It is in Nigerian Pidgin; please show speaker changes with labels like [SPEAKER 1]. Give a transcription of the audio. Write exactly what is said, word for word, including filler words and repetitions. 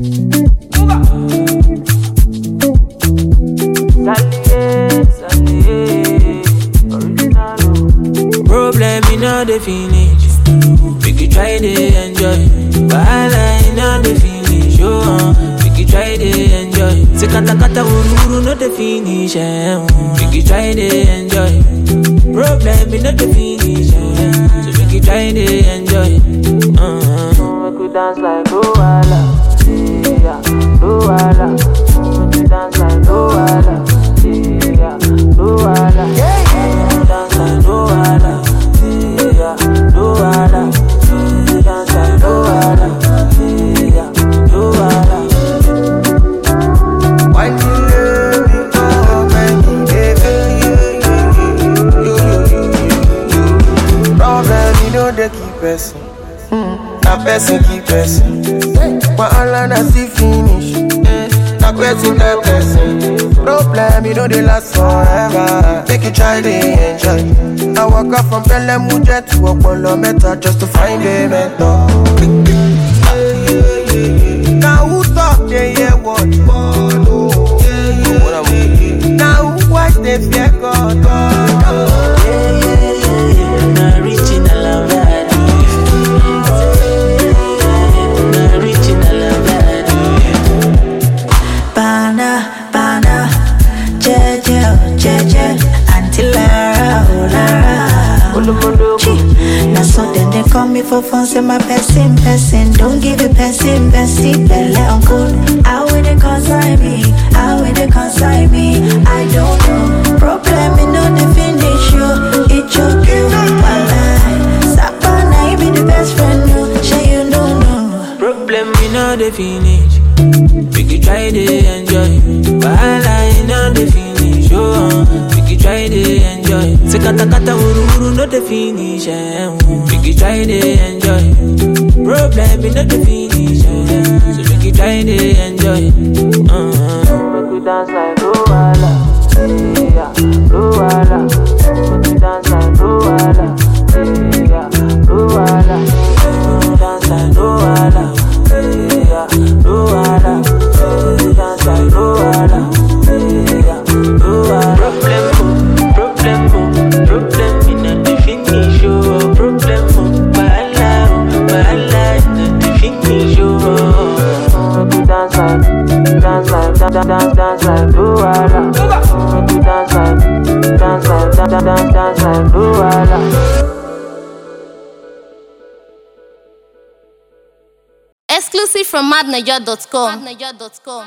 [SPEAKER 1] Problem in all the finish. We could try to enjoy. Wahala in all the finish. Oh, we could try to enjoy. Se kata kata uru uru no the finish. Eh. We could try to enjoy. Problem in all the finish. Eh. So we could try to enjoy. Uh-huh. We could dance like Luala. Yeah, Luala. We could dance like Luala. Yeah, Luala. Yeah, yeah. Dance like Luala. Yeah, Luala. Dance like Luala. Yeah, Luala.
[SPEAKER 2] Why you let me go, baby, baby? Problem, you know they keep person. That person keep person. When all I see finish, that person that person. Problem, you know they last forever. Make you try to enjoy. I walk up from Belemuja to Opolo Meta just to find a mentor. Now who talk they hear what? Now who watch they fear God?
[SPEAKER 3] Now so then they call me for fun, say my person, person. Don't give it person, person. Belle uncle, how will they consign me? How will they consign me? I don't know. Problem in no the finish you. It choke you, my life. Sapana, you be the best friend, no. Say you don't know.
[SPEAKER 1] Problem in all the finish. We could try to enjoy. Wahala in all the finish. Oh, we could try to enjoy. Se kata kata uru uru no the finish. Eh. We could try to enjoy. Problem in all the finish. Eh. So we could try to enjoy. Uh-huh. We could dance like Luala. Yeah, Luala. We could dance like Luala. Yeah, Luala. We could dance like Luala. Yeah, Luala. We could dance like Luala. Yeah, Luala. Problem, problem, problem in the finish. Oh, problem, wahala, wahala in the finish. Oh, we could dance like, dance like, dance, dance, dance like Luala. We could dance like, dance like, dance, dance, dance like Luala.
[SPEAKER 4] Exclusive from madniger dot com.